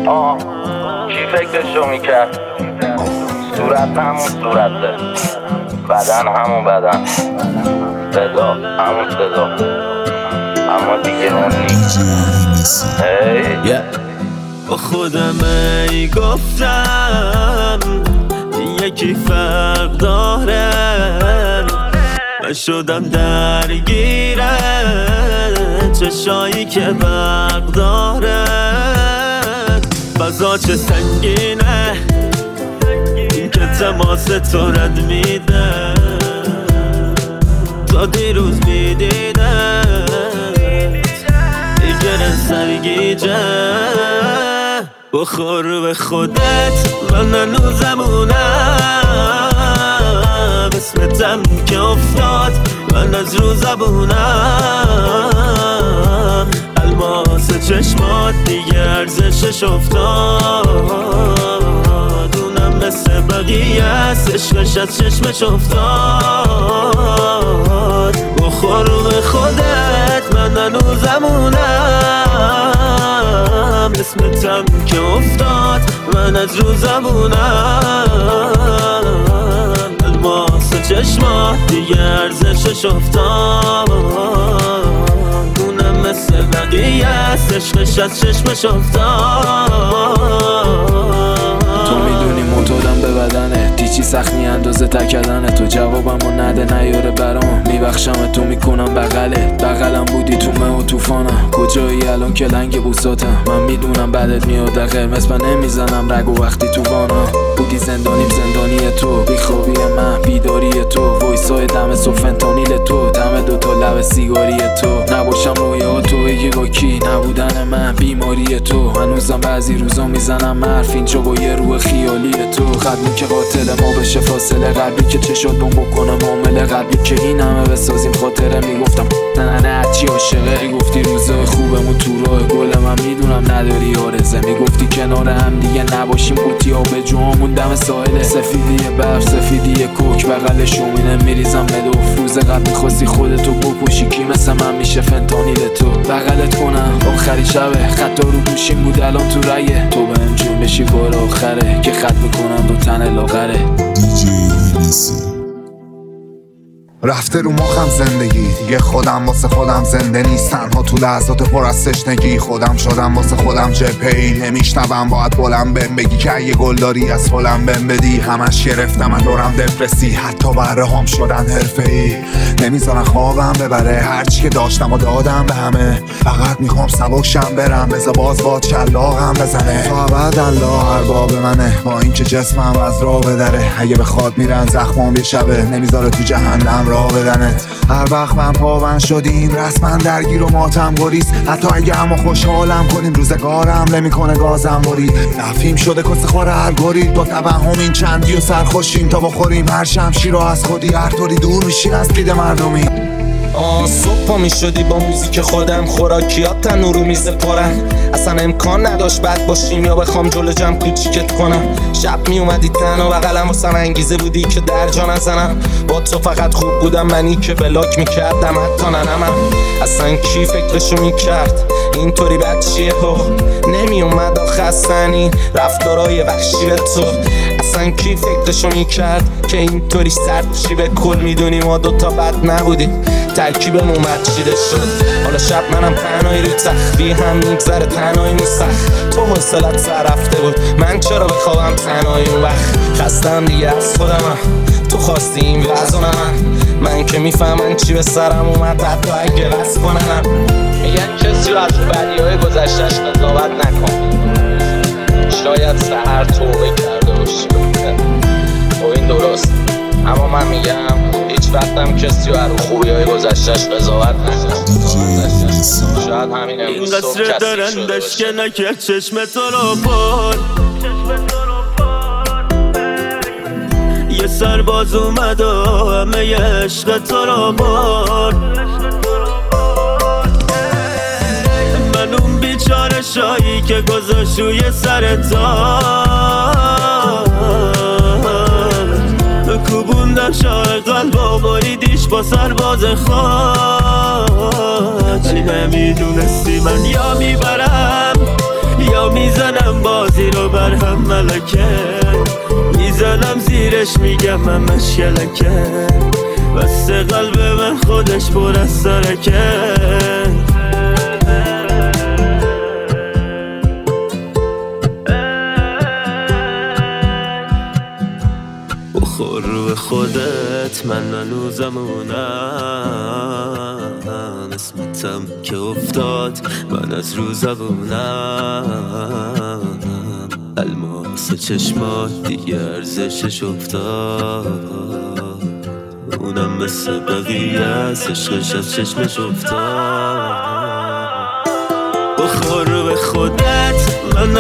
کی فکرشو میکرد؟ صورت همون صورته، بدن همون بدن، صدا همون صدا، اما دیگه اون نیست. با خودم ای گفتم یکی فرق داره، من شدم درگیره چشایی که برق داره. بزا چه سنگینه این که تماس تو رد میده، تا دیروز میدیده دیگر سرگیجه. بخور به خودت من هنوزمونم، اسمتم که افتاد من از رو زبونم. الماس چشمات دیگه ارزشش افتاد، اونم مثل بقیه است عشقش از چشمش افتاد. بخور به خودت من هنوزمونم، اسمتم که افتاد من از رو زبونم. الماس چشمات دیگه ارزشش افتاد، اونم مثل بقیه است عشقش از چشمش افتاد. تو میدونی معتادم به بدنه، دیچی سخت میاندازه تکدنه. تو جوابمو نده نیاره برام، میبخشم تو میکنم بغلت. بغلم بودی تو مه و توفانم، کجایی الان که لنگ بوساتم؟ من میدونم بعدت میاد قرمز من نمیزنم رگ و وقتی تو وانا بودی زندانیم. زندانی تو بیخوابی من بیداری تو، وایسای دم سوفنتانیل تو، دم دوتا لب سیگاری تو. نباشم رویا تو بگی با کی نبودن من بیماری تو. هنوزم بعضی روزا میزنم حرف اینجا با یه روح خیالی تو. قبلی که قاتل ما بشه فاصله، قبلی که چشات بم بکنه معامله، قبلی که این همه بسازیم خاطره. میگفتم نه چی عاشقه، میگفتی روزای خوبمون تو راه گل، من میدونم نداری آرزه. میگفتی کنار هم دیگه نباشیم قوطی آب جوامون دم ساحل. سفیدی برف سفیدی کوک بغلش اومینه میریزم مدوف. روز قبل میخواستی خودتو بکشی، کی مثل من میشه فنتانیل تو بغلت کنم؟ آخری شبه خطا رو گوشیم بود الان تو رایه، تو بهم جون بشی بار آخره که خط میکنم دو تن لاغره. رفته رو مخم زندگی دیگه، خودم واسه خودم زنده نیست. تنها تو لحظات پر از تشنگی، خودم شدم واسه خودم جبهه‌ای. نمیشنوم باید بلند بهم بگی که یه گل داری از فلان بهم بدی. همش گرفتم از دورم دپرسی، حتی بره هم شدن حرفه‌ای. نمیذارن خوابم ببره، هرچی که داشتم و دادم به همه. فقط میخوام سبکشم برم، بذار باز باد شلاقم بزنه. تا ابد الله ارباب منه، با اینکه جسمم از راه بدره. اگه بخواد میرن زخمام یه شبه، نمیذاره تو جهنم راه بدنت. هر وقت من پاون شدیم رسما درگیر و ماتم گریز. حتی اگه اما خوشحالم کنیم روزگارم نمیکنه گازم برید. نفیم شده کس خور هر گرید، با توهم این چندی و سرخوشیم تا بخوریم هر شمشیر رو از خودی. هر طوری دور میشین از دید مردمی. صبح پا می شدی با موزیک خودم، خوراکیات تنور رو میز پرن. اصلا امکان نداشت بد باشیم یا بخوام جلو جمع کوچیکت کنم. شب می اومدی تنها بغلم، واسم انگیزه بودی که در جا نزنم. با تو فقط خوب بودم، منی که بلاک میکردم حتی ننمم. اصلا کی فکرشو میکرد اینطوری بچیه ها نمی اومد خستنی رفتارای وحشی به تو. اصلا کی فکرشو میکرد که اینطوری سرد چی به کل میدونی ما دوتا بد نبودیم. ترکیبمون مچیده شد، حالا شب منم تنهایی رو تختی هم میگذره تنهایی سخت. تو حوصلت سر رفته بود، من چرا بخوابم تنهایی اون وقت؟ خستم دیگه از خودمم، تو خواستی این وزن من که میفهمن چی به سرم اومد حتی اگه بس کنم. میگن کسی رو از بدیهای گذشتش قضاوت نکن، شاید سحر توبه کرده باشی. خب این درست، اما من میگم هیچ وقتم کسی رو از خوبی‌های گذشتش قضاوت نکن. شاید همین امروز این صبح قصر کسی دارندش که نکرد چشم تو رو پر. یه سرباز اومد و همه عشق تو رو برد. من اون بیچاره شایی که گذاشت روی سر کوبوندم شاه قلب و بریدیش با سرباز خاک. نمیدونستی من یا میبرم یا میزنم با بهش میگم من مشکلکه، بسته قلب من خودش پر از سرکه. بخور به خودت من هنوزمونم، اسمتم که افتاد من از رو زبونم. الماس چشمات دیگه ارزشش افتاد، اونم مثل بقیه از عشقش از چشمش افتاد. بخور به خودت من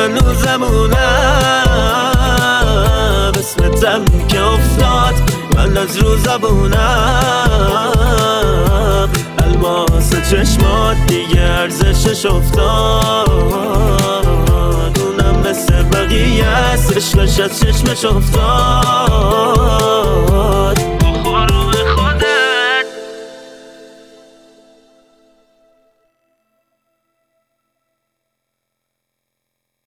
هنوزمونم، اسمتم که افتاد من از رو زبونم. الماس چشمات دیگه ارزشش افتاد، اونم مثل بقیه از عشقش از چشمش افتاد.